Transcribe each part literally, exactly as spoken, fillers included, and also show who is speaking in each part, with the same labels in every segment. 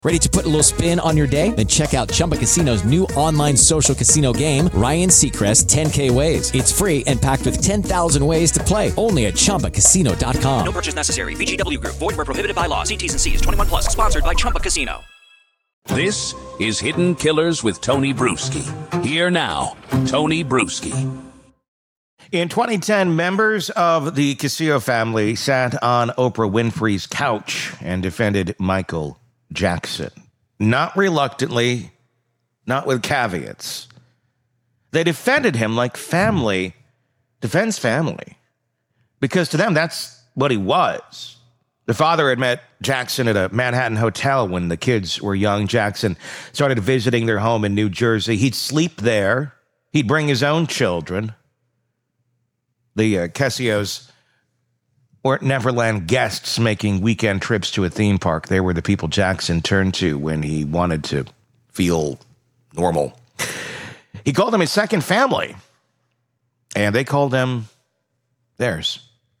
Speaker 1: Ready to put a little spin on your day? Then check out Chumba Casino's new online social casino game, Ryan Seacrest ten K Ways. It's free and packed with ten thousand ways to play. Only at Chumba Casino dot com.
Speaker 2: No purchase necessary. V G W Group. Void where prohibited by law. See T's and C's. twenty-one plus. Sponsored by Chumba Casino.
Speaker 3: This is Hidden Killers with Tony Bruschi. Here now, Tony Bruschi.
Speaker 4: In twenty ten, members of the Casillo family sat on Oprah Winfrey's couch and defended Michael Jackson. Not reluctantly, not with caveats. They defended him like family defends family. Because to them, that's what he was. The father had met Jackson at a Manhattan hotel when the kids were young. Jackson started visiting their home in New Jersey. He'd sleep there. He'd bring his own children. The uh, Casillos weren't Neverland guests making weekend trips to a theme park. They were the people Jackson turned to when he wanted to feel normal. He called them his second family, and they called them theirs.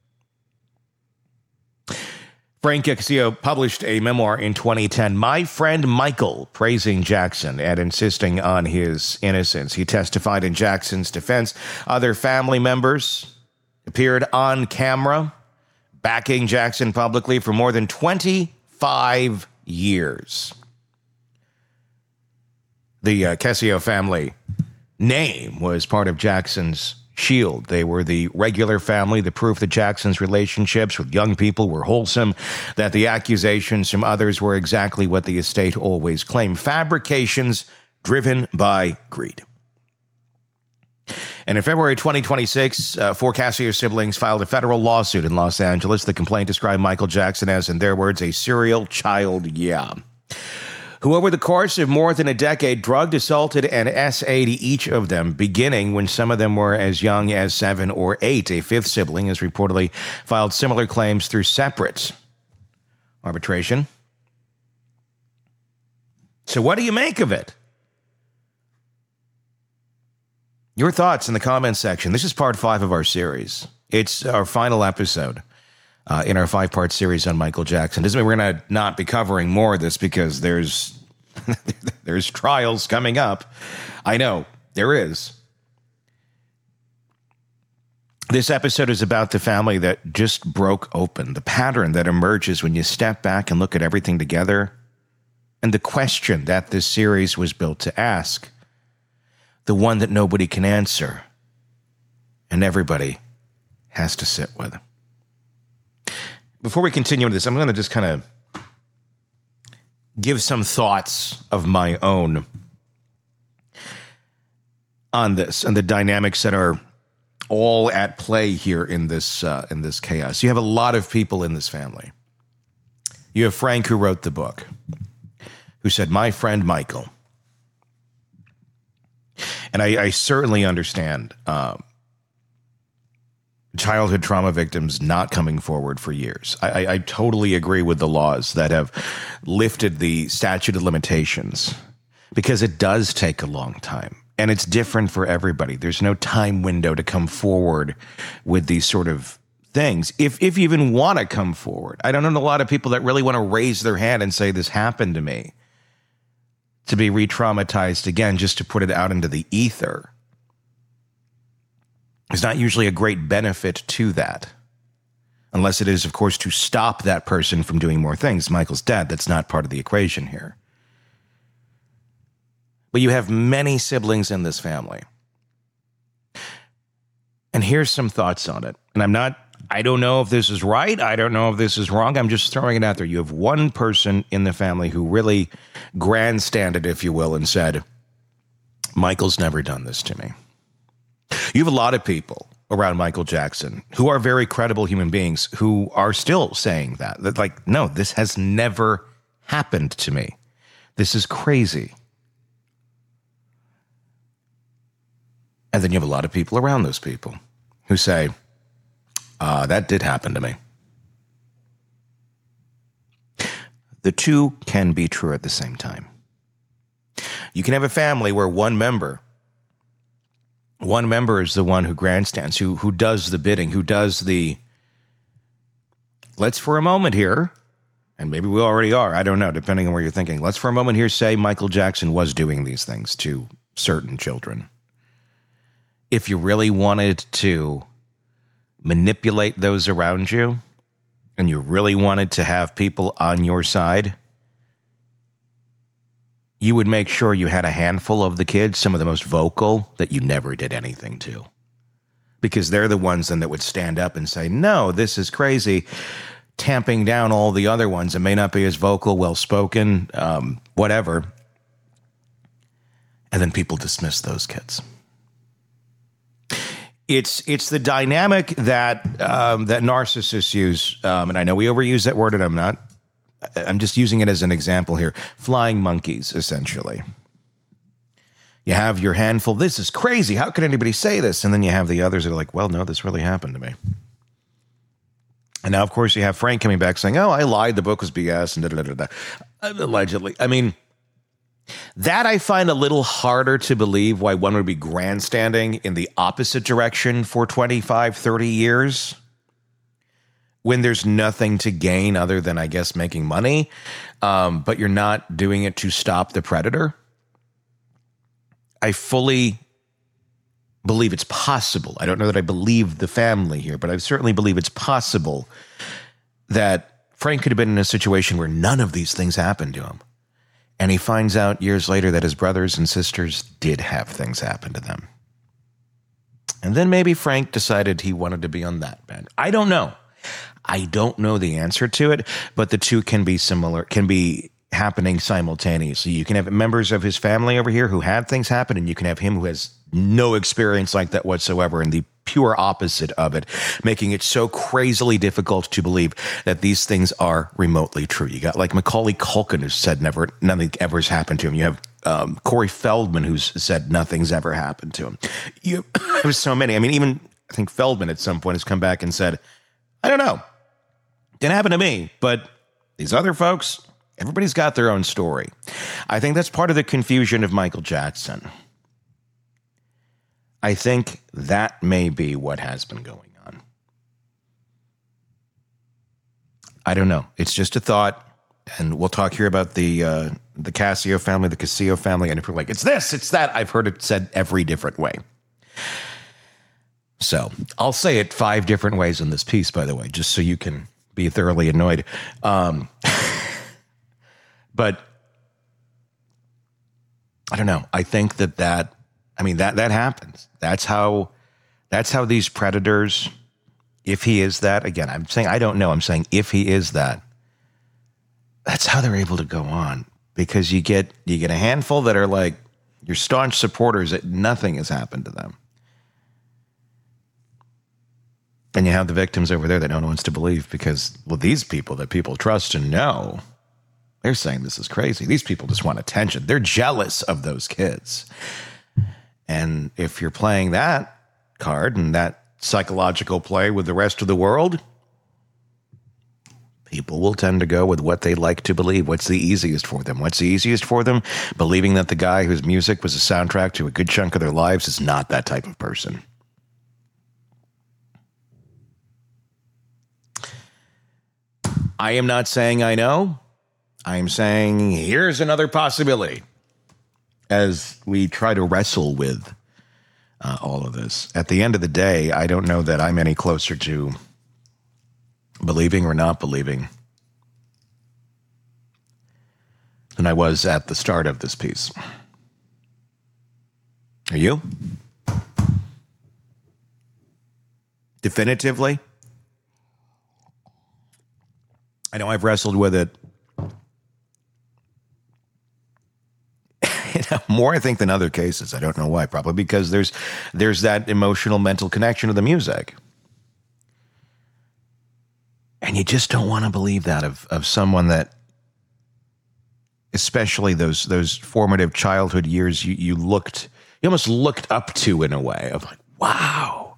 Speaker 4: Frank Casillo published a memoir in twenty ten, My Friend Michael, praising Jackson and insisting on his innocence. He testified in Jackson's defense. Other family members appeared on camera, backing Jackson publicly for more than twenty-five years. The uh, Casillo family name was part of Jackson's shield. They were the regular family, the proof that Jackson's relationships with young people were wholesome, that the accusations from others were exactly what the estate always claimed, fabrications driven by greed. And in February twenty twenty-six, uh, four Casillo siblings filed a federal lawsuit in Los Angeles. The complaint described Michael Jackson as, in their words, a serial child, yeah, who over the course of more than a decade drugged, assaulted, and S A'd each of them, beginning when some of them were as young as seven or eight. A fifth sibling has reportedly filed similar claims through separate arbitration. So what do you make of it? Your thoughts in the comments section. This is part five of our series. It's our final episode uh, in our five-part series on Michael Jackson. Doesn't mean we're going to not be covering more of this because there's there's trials coming up. I know, there is. This episode is about the family that just broke open, the pattern that emerges when you step back and look at everything together, and the question that this series was built to ask. The one that nobody can answer and everybody has to sit with. Before we continue with this, I'm going to just kind of give some thoughts of my own on this and the dynamics that are all at play here in this uh, in this chaos. You have a lot of people in this family. You have Frank, who wrote the book, who said, My Friend Michael. And I, I certainly understand um, childhood trauma victims not coming forward for years. I, I, I totally agree with the laws that have lifted the statute of limitations because it does take a long time. And it's different for everybody. There's no time window to come forward with these sort of things. If, if you even want to come forward. I don't know a lot of people that really want to raise their hand and say, this happened to me. To be re-traumatized again, just to put it out into the ether. There's not usually a great benefit to that. Unless it is, of course, to stop that person from doing more things. Michael's dead. That's not part of the equation here. But you have many siblings in this family. And here's some thoughts on it. And I'm not, I don't know if this is right. I don't know if this is wrong. I'm just throwing it out there. You have one person in the family who really grandstanded, if you will, and said, Michael's never done this to me. You have a lot of people around Michael Jackson who are very credible human beings who are still saying that. That like, no, this has never happened to me. This is crazy. And then you have a lot of people around those people who say, uh, that did happen to me. The two can be true at the same time. You can have a family where one member, one member is the one who grandstands, who, who does the bidding, who does the, let's for a moment here, And maybe we already are. I don't know, depending on where you're thinking. Let's for a moment here say Michael Jackson was doing these things to certain children. If you really wanted to manipulate those around you, and you really wanted to have people on your side, you would make sure you had a handful of the kids, some of the most vocal, that you never did anything to. Because they're the ones then that would stand up and say, no, this is crazy, tamping down all the other ones that may not be as vocal, well-spoken, um, whatever. And then people dismiss those kids. It's it's the dynamic that um, that narcissists use, um, and I know we overuse that word, and I'm not. I'm just using it as an example here. Flying monkeys, essentially. You have your handful. This is crazy. How could anybody say this? And then you have the others that are like, well, no, this really happened to me. And now, of course, you have Frank coming back saying, oh, I lied. The book was B S and da da da da. Allegedly. I mean, that I find a little harder to believe why one would be grandstanding in the opposite direction for twenty-five, thirty years when there's nothing to gain other than, I guess, making money. Um, but you're not doing it to stop the predator. I fully believe it's possible. I don't know that I believe the family here, but I certainly believe it's possible that Frank could have been in a situation where none of these things happened to him. And he finds out years later that his brothers and sisters did have things happen to them. And then maybe Frank decided he wanted to be on that band. I don't know. I don't know the answer to it, but the two can be similar, can be happening simultaneously. You can have members of his family over here who had things happen, and you can have him who has no experience like that whatsoever, and the pure opposite of it, making it so crazily difficult to believe that these things are remotely true. You got like Macaulay Culkin, who said never, nothing ever has happened to him. You have um, Corey Feldman, who's said nothing's ever happened to him. You have so many. I mean, even I think Feldman at some point has come back and said, I don't know, didn't happen to me, but these other folks, everybody's got their own story. I think that's part of the confusion of Michael Jackson. I think that may be what has been going on. I don't know. It's just a thought, and we'll talk here about the uh, the Casio family, the Casillo family, and if you're like, it's this, it's that, I've heard it said every different way. So I'll say it five different ways in this piece, by the way, just so you can be thoroughly annoyed. Um, but I don't know. I think that that, I mean, that, that happens. That's how, that's how these predators, if he is that, again, I'm saying, I don't know. I'm saying if he is that, that's how they're able to go on, because you get, you get a handful that are like your staunch supporters that nothing has happened to them. And you have the victims over there that no one wants to believe because, well, these people that people trust and know, they're saying this is crazy. These people just want attention. They're jealous of those kids. And if you're playing that card and that psychological play with the rest of the world, people will tend to go with what they like to believe. What's the easiest for them? What's the easiest for them? Believing that the guy whose music was a soundtrack to a good chunk of their lives is not that type of person. I am not saying I know. I am saying here's another possibility as we try to wrestle with uh, all of this. At the end of the day, I don't know that I'm any closer to believing or not believing than I was at the start of this piece. Are you? Definitively? I know I've wrestled with it you know, more, I think, than other cases. I don't know why. Probably because there's there's that emotional, mental connection to the music. And you just don't want to believe that of, of someone that, especially those those formative childhood years, you, you looked, you almost looked up to in a way of like, wow.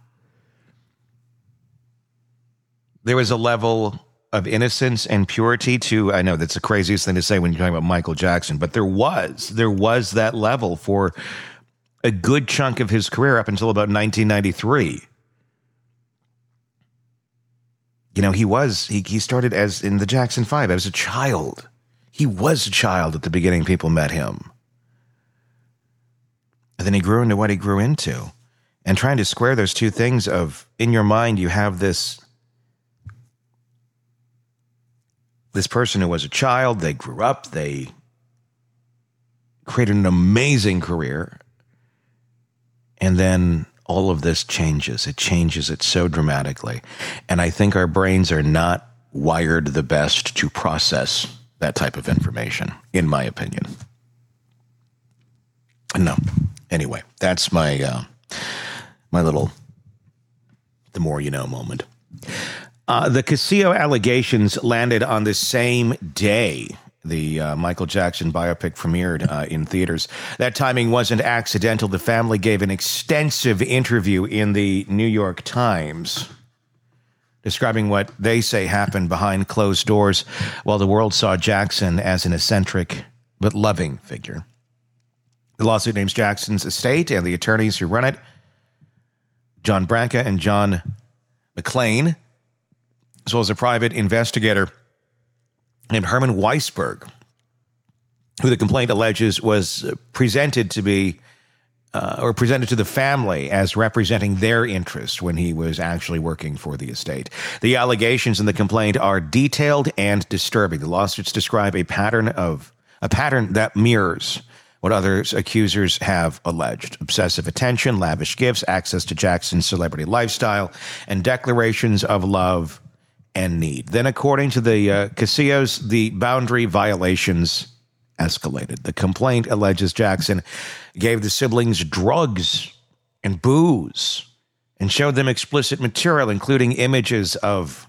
Speaker 4: There was a level of innocence and purity to, I know that's the craziest thing to say when you're talking about Michael Jackson, but there was, there was that level for a good chunk of his career up until about nineteen ninety-three. You know, he was, he, he started as in the Jackson Five as a child. He was a child at the beginning people met him. And then he grew into what he grew into. And trying to square those two things of, in your mind, you have this, this person who was a child, they grew up, they created an amazing career. And then all of this changes. It changes it so dramatically. And I think our brains are not wired the best to process that type of information, in my opinion. No. Anyway, that's my uh, my little the more you know moment. Uh, the Casillo allegations landed on the same day the uh, Michael Jackson biopic premiered uh, in theaters. That timing wasn't accidental. The family gave an extensive interview in the New York Times describing what they say happened behind closed doors while the world saw Jackson as an eccentric but loving figure. The lawsuit names Jackson's estate and the attorneys who run it, John Branca and John McClain, as well as a private investigator named Herman Weisberg, who the complaint alleges was presented to be, uh, or presented to the family as representing their interests when he was actually working for the estate. The allegations in the complaint are detailed and disturbing. The lawsuits describe a pattern of a pattern that mirrors what other accusers have alleged: obsessive attention, lavish gifts, access to Jackson's celebrity lifestyle, and declarations of love and need. Then, according to the uh, Casillos, the boundary violations escalated. The complaint alleges Jackson gave the siblings drugs and booze and showed them explicit material, including images of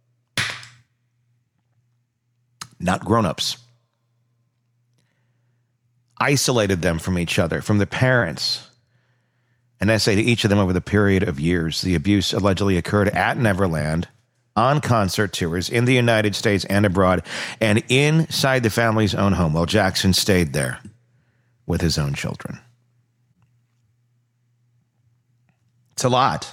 Speaker 4: not grown-ups. Isolated them from each other, from the parents. An essay to each of them over the period of years. The abuse allegedly occurred at Neverland, on concert tours in the United States and abroad, and inside the family's own home while Jackson stayed there with his own children. It's a lot.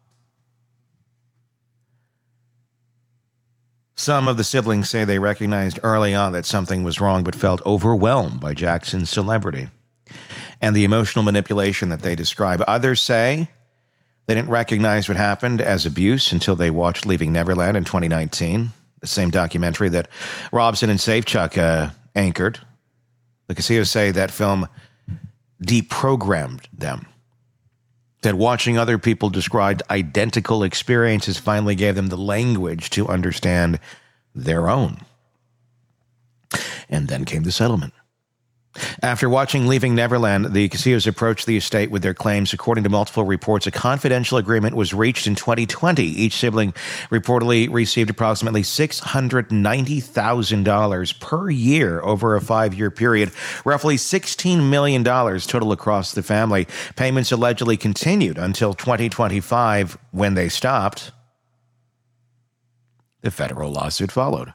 Speaker 4: Some of the siblings say they recognized early on that something was wrong, but felt overwhelmed by Jackson's celebrity and the emotional manipulation that they describe. Others say they didn't recognize what happened as abuse until they watched Leaving Neverland in twenty nineteen, the same documentary that Robson and Safechuck uh, anchored. The Casillos say that film deprogrammed them, that watching other people describe identical experiences finally gave them the language to understand their own. And then came the settlement. After watching Leaving Neverland, the Casillos approached the estate with their claims. According to multiple reports, a confidential agreement was reached in twenty twenty. Each sibling reportedly received approximately six hundred ninety thousand dollars per year over a five-year period, roughly sixteen million dollars total across the family. Payments allegedly continued until twenty twenty-five, when they stopped. The federal lawsuit followed.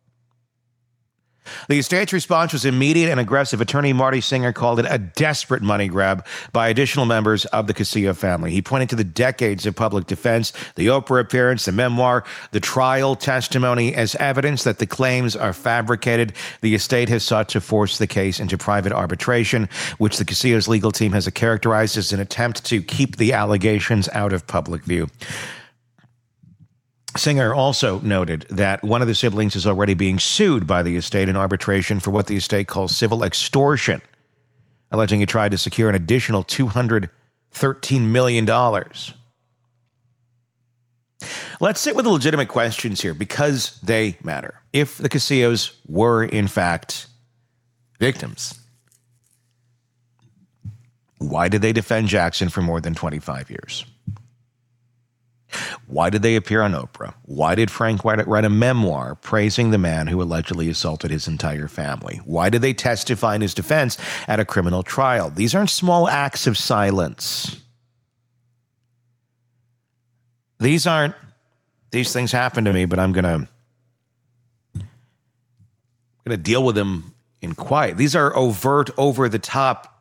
Speaker 4: The estate's response was immediate and aggressive. Attorney Marty Singer called it a desperate money grab by additional members of the Casillo family. He pointed to the decades of public defense, the Oprah appearance, the memoir, the trial testimony as evidence that the claims are fabricated. The estate has sought to force the case into private arbitration, which the Casillos' legal team has characterized as an attempt to keep the allegations out of public view. Singer also noted that one of the siblings is already being sued by the estate in arbitration for what the estate calls civil extortion, alleging he tried to secure an additional two hundred thirteen million dollars. Let's sit with the legitimate questions here because they matter. If the Casillos were, in fact, victims, why did they defend Jackson for more than twenty-five years? Why did they appear on Oprah? Why did Frank White write a memoir praising the man who allegedly assaulted his entire family? Why did they testify in his defense at a criminal trial? These aren't small acts of silence. These aren't, these things happen to me, but I'm going to going to deal with them in quiet. These are overt, over-the-top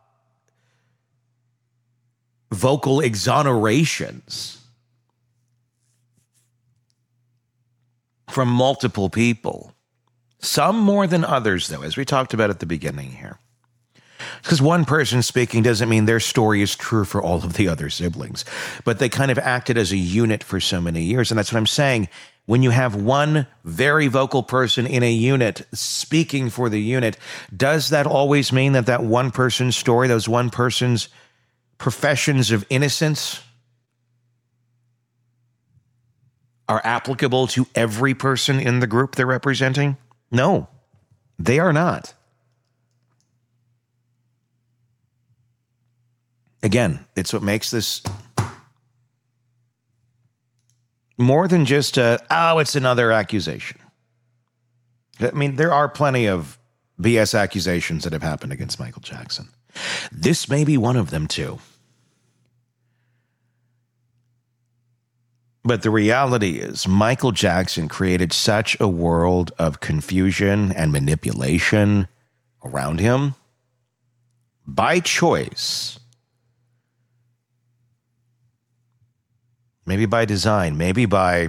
Speaker 4: vocal exonerations. from multiple people. Some more than others, though, as we talked about at the beginning here. Because one person speaking doesn't mean their story is true for all of the other siblings. But they kind of acted as a unit for so many years. And that's what I'm saying. When you have one very vocal person in a unit speaking for the unit, does that always mean that that one person's story, those one person's professions of innocence are applicable to every person in the group they're representing? No, they are not. Again, it's what makes this more than just a, oh, it's another accusation. I mean, there are plenty of B S accusations that have happened against Michael Jackson. This may be one of them, too. But the reality is, Michael Jackson created such a world of confusion and manipulation around him by choice. Maybe by design, maybe by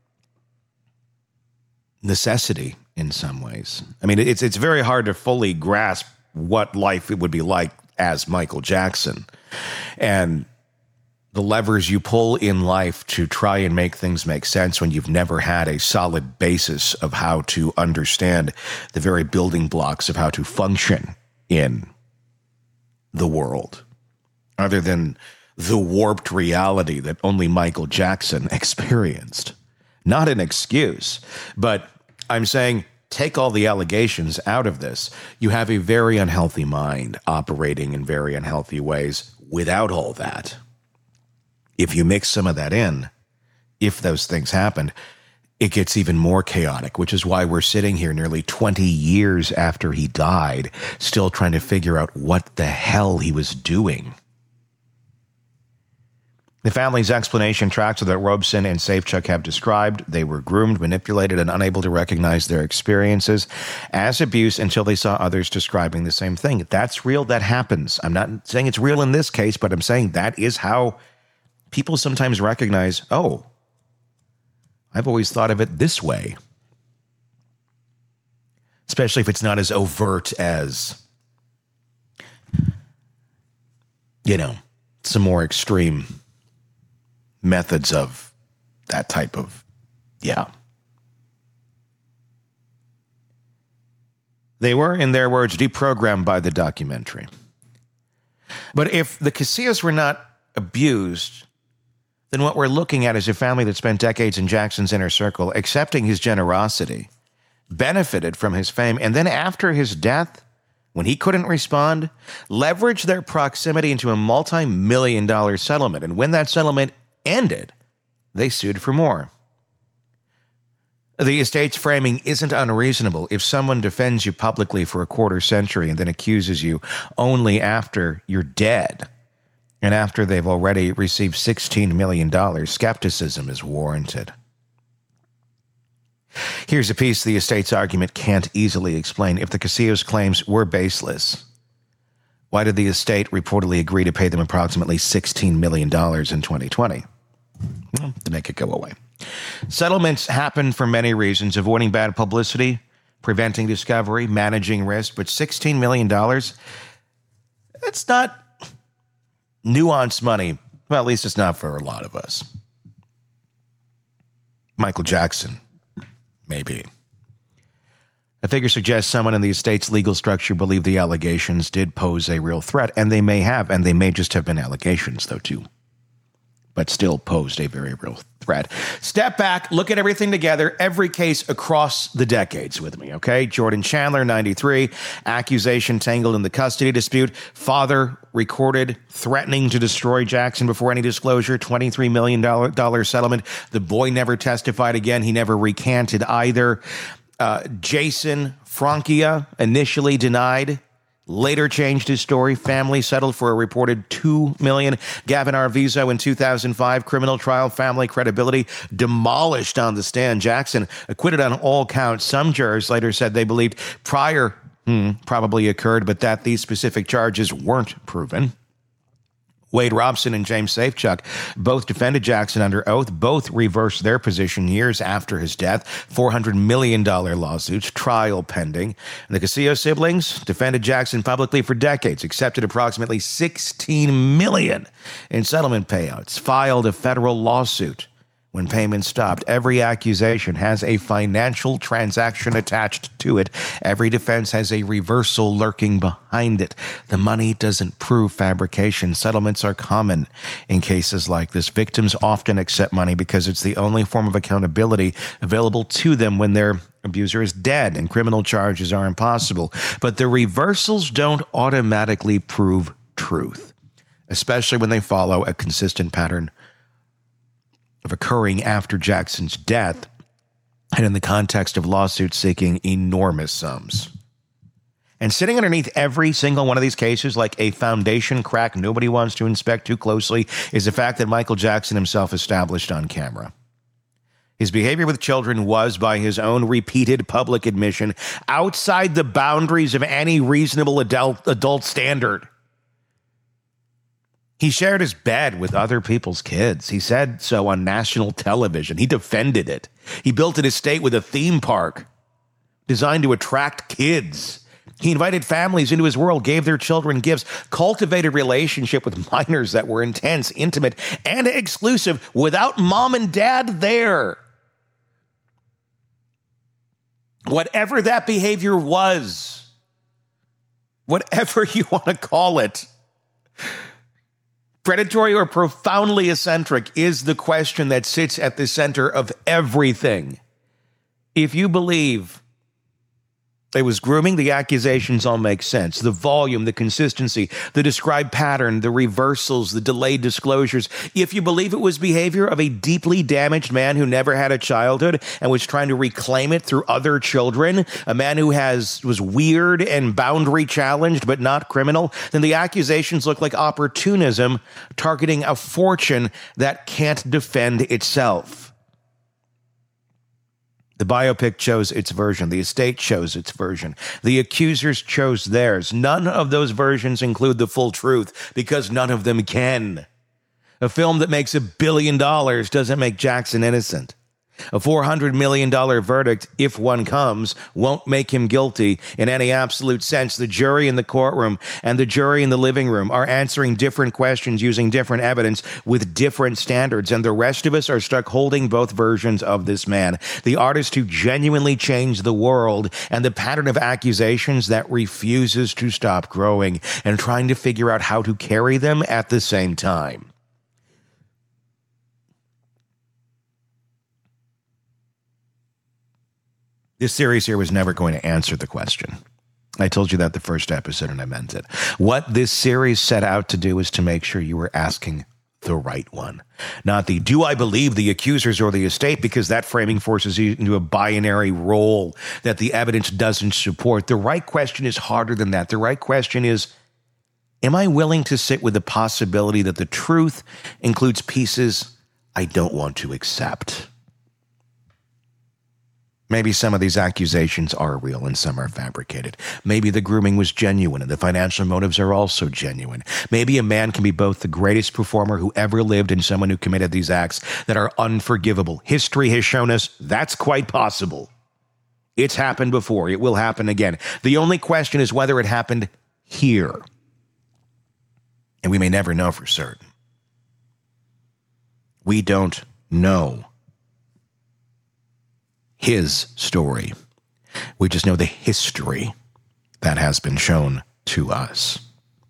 Speaker 4: necessity in some ways. I mean, it's it's very hard to fully grasp what life it would be like as Michael Jackson. And the levers you pull in life to try and make things make sense when you've never had a solid basis of how to understand the very building blocks of how to function in the world, other than the warped reality that only Michael Jackson experienced. Not an excuse, but I'm saying take all the allegations out of this. You have a very unhealthy mind operating in very unhealthy ways without all that. If you mix some of that in, if those things happened, it gets even more chaotic, which is why we're sitting here nearly twenty years after he died, still trying to figure out what the hell he was doing. The family's explanation tracks that Robson and Safechuck have described. They were groomed, manipulated, and unable to recognize their experiences as abuse until they saw others describing the same thing. That's real. That happens. I'm not saying it's real in this case, but I'm saying that is how people sometimes recognize, oh, I've always thought of it this way. Especially if it's not as overt as, you know, some more extreme methods of that type of, yeah. They were, in their words, deprogrammed by the documentary. But if the Casillas were not abused, then what we're looking at is a family that spent decades in Jackson's inner circle, accepting his generosity, benefited from his fame, and then after his death, when he couldn't respond, leveraged their proximity into a multi-million dollar settlement. And when that settlement ended, they sued for more. The estate's framing isn't unreasonable. If someone defends you publicly for a quarter century and then accuses you only after you're dead, and after they've already received sixteen million dollars, skepticism is warranted. Here's a piece the estate's argument can't easily explain. If the Casillas' claims were baseless, why did the estate reportedly agree to pay them approximately sixteen million dollars in twenty twenty? Well, to make it go away. Settlements happen for many reasons: avoiding bad publicity, preventing discovery, managing risk. But sixteen million dollars, that's not nuanced money. Well, at least it's not for a lot of us. Michael Jackson, maybe. The figure suggests someone in the estate's legal structure believed the allegations did pose a real threat, and they may have, and they may just have been allegations, though, too. But still posed a very real threat. Step back, look at everything together, every case across the decades with me, okay? Jordan Chandler, ninety-three, accusation tangled in the custody dispute. Father recorded threatening to destroy Jackson before any disclosure, twenty-three million dollars settlement. The boy never testified again. He never recanted either. Uh, Jason Francia initially denied, later changed his story. Family settled for a reported two million dollars. Gavin Arvizo in two thousand five, criminal trial, family credibility demolished on the stand. Jackson acquitted on all counts. Some jurors later said they believed prior hmm, probably occurred, but that these specific charges weren't proven. Wade Robson and James Safechuck both defended Jackson under oath. Both reversed their position years after his death. four hundred million dollars lawsuits, trial pending. And the Casillo siblings defended Jackson publicly for decades, accepted approximately sixteen million dollars in settlement payouts, filed a federal lawsuit. When payments stopped, every accusation has a financial transaction attached to it. Every defense has a reversal lurking behind it. The money doesn't prove fabrication. Settlements are common in cases like this. Victims often accept money because it's the only form of accountability available to them when their abuser is dead and criminal charges are impossible. But the reversals don't automatically prove truth, especially when they follow a consistent pattern of occurring after Jackson's death and in the context of lawsuits seeking enormous sums. And sitting underneath every single one of these cases like a foundation crack nobody wants to inspect too closely is the fact that Michael Jackson himself established on camera. His behavior with children was, by his own repeated public admission, outside the boundaries of any reasonable adult, adult standard. He shared his bed with other people's kids. He said so on national television. He defended it. He built an estate with a theme park designed to attract kids. He invited families into his world, gave their children gifts, cultivated a relationship with minors that were intense, intimate, and exclusive without mom and dad there. Whatever that behavior was, whatever you want to call it, predatory or profoundly eccentric is the question that sits at the center of everything. If you believe it was grooming, the accusations all make sense. The volume, the consistency, the described pattern, the reversals, the delayed disclosures. If you believe it was behavior of a deeply damaged man who never had a childhood and was trying to reclaim it through other children, a man who has was weird and boundary challenged but not criminal, then the accusations look like opportunism targeting a fortune that can't defend itself. The biopic chose its version. The estate chose its version. The accusers chose theirs. None of those versions include the full truth because none of them can. A film that makes a billion dollars doesn't make Jackson innocent. A four hundred million dollars verdict, if one comes, won't make him guilty in any absolute sense. The jury in the courtroom and the jury in the living room are answering different questions using different evidence with different standards, and the rest of us are stuck holding both versions of this man, the artist who genuinely changed the world, and the pattern of accusations that refuses to stop growing, and trying to figure out how to carry them at the same time. This series here was never going to answer the question. I told you that the first episode, and I meant it. What this series set out to do is to make sure you were asking the right one. Not the, do I believe the accusers or the estate? Because that framing forces you into a binary role that the evidence doesn't support. The right question is harder than that. The right question is, am I willing to sit with the possibility that the truth includes pieces I don't want to accept? Maybe some of these accusations are real and some are fabricated. Maybe the grooming was genuine and the financial motives are also genuine. Maybe a man can be both the greatest performer who ever lived and someone who committed these acts that are unforgivable. History has shown us that's quite possible. It's happened before. It will happen again. The only question is whether it happened here. And we may never know for certain. We don't know his story. We just know the history that has been shown to us.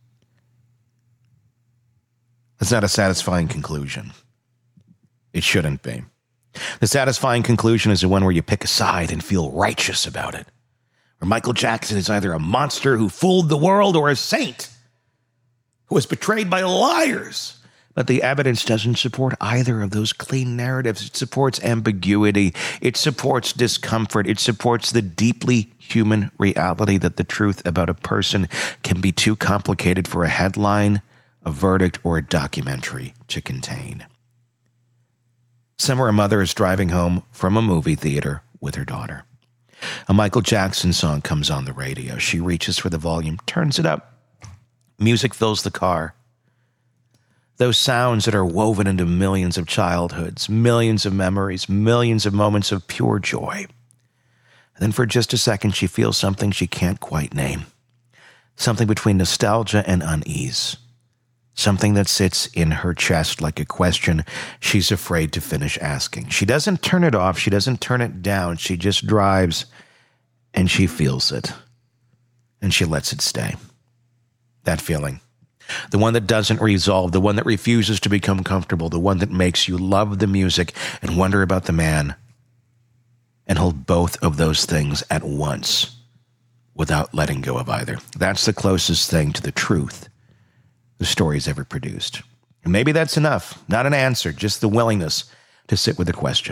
Speaker 4: That's not a satisfying conclusion. It shouldn't be. The satisfying conclusion is the one where you pick a side and feel righteous about it. Where Michael Jackson is either a monster who fooled the world or a saint who was betrayed by liars. But the evidence doesn't support either of those clean narratives. It supports ambiguity. It supports discomfort. It supports the deeply human reality that the truth about a person can be too complicated for a headline, a verdict, or a documentary to contain. Somewhere a mother is driving home from a movie theater with her daughter. A Michael Jackson song comes on the radio. She reaches for the volume, turns it up. Music fills the car. Those sounds that are woven into millions of childhoods, millions of memories, millions of moments of pure joy. And then for just a second, she feels something she can't quite name. Something between nostalgia and unease. Something that sits in her chest like a question she's afraid to finish asking. She doesn't turn it off. She doesn't turn it down. She just drives and she feels it. And she lets it stay. That feeling. The one that doesn't resolve. The one that refuses to become comfortable. The one that makes you love the music and wonder about the man. And hold both of those things at once without letting go of either. That's the closest thing to the truth the story's ever produced. And maybe that's enough. Not an answer, just the willingness to sit with the question.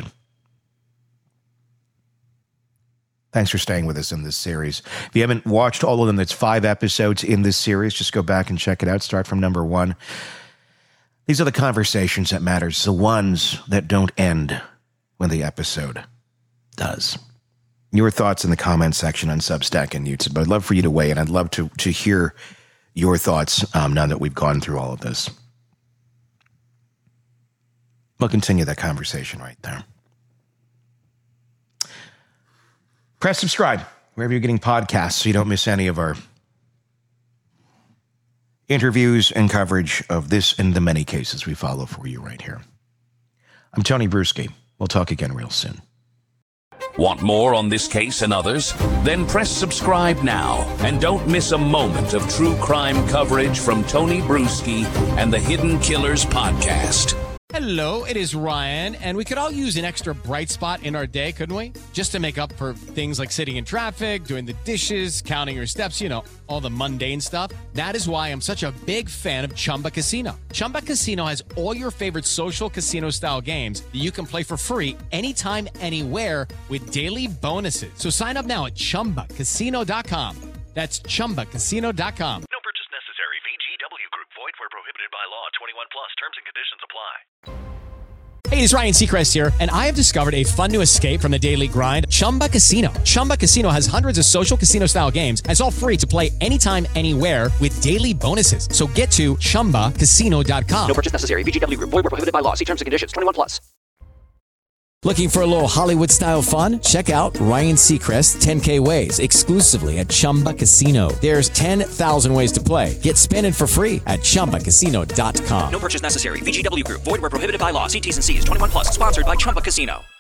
Speaker 4: Thanks for staying with us in this series. If you haven't watched all of them, there's five episodes in this series. Just go back and check it out. Start from number one. These are the conversations that matter. The ones that don't end when the episode does. Your thoughts in the comment section on Substack and YouTube. But I'd love for you to weigh in. I'd love to, to hear your thoughts um, now that we've gone through all of this. We'll continue that conversation right there. Press subscribe wherever you're getting podcasts so you don't miss any of our interviews and coverage of this and the many cases we follow for you right here. I'm Tony Bruschi. We'll talk again real soon.
Speaker 3: Want more on this case and others? Then press subscribe now and don't miss a moment of true crime coverage from Tony Bruschi and the Hidden Killers podcast.
Speaker 5: Hello, it is Ryan, and we could all use an extra bright spot in our day, couldn't we? Just to make up for things like sitting in traffic, doing the dishes, counting your steps, you know, all the mundane stuff. That is why I'm such a big fan of Chumba Casino. Chumba Casino has all your favorite social casino-style games that you can play for free anytime, anywhere with daily bonuses. So sign up now at chumba casino dot com. That's chumba casino dot com.
Speaker 6: No purchase necessary. V G W Group. Void where prohibited by law. twenty-one plus. Terms and conditions apply.
Speaker 5: Hey, it's Ryan Seacrest here, and I have discovered a fun new escape from the daily grind, Chumba Casino. Chumba Casino has hundreds of social casino-style games, and it's all free to play anytime, anywhere with daily bonuses. So get to chumba casino dot com.
Speaker 2: No purchase necessary. V G W Group. Void where prohibited by law. See terms and conditions. twenty-one plus.
Speaker 1: Looking for a little Hollywood-style fun? Check out Ryan Seacrest ten K Ways exclusively at Chumba Casino. There's ten thousand ways to play. Get spinning for free at chumba casino dot com.
Speaker 2: No purchase necessary. V G W Group. Void where prohibited by law. See T's and C's. twenty-one plus. Sponsored by Chumba Casino.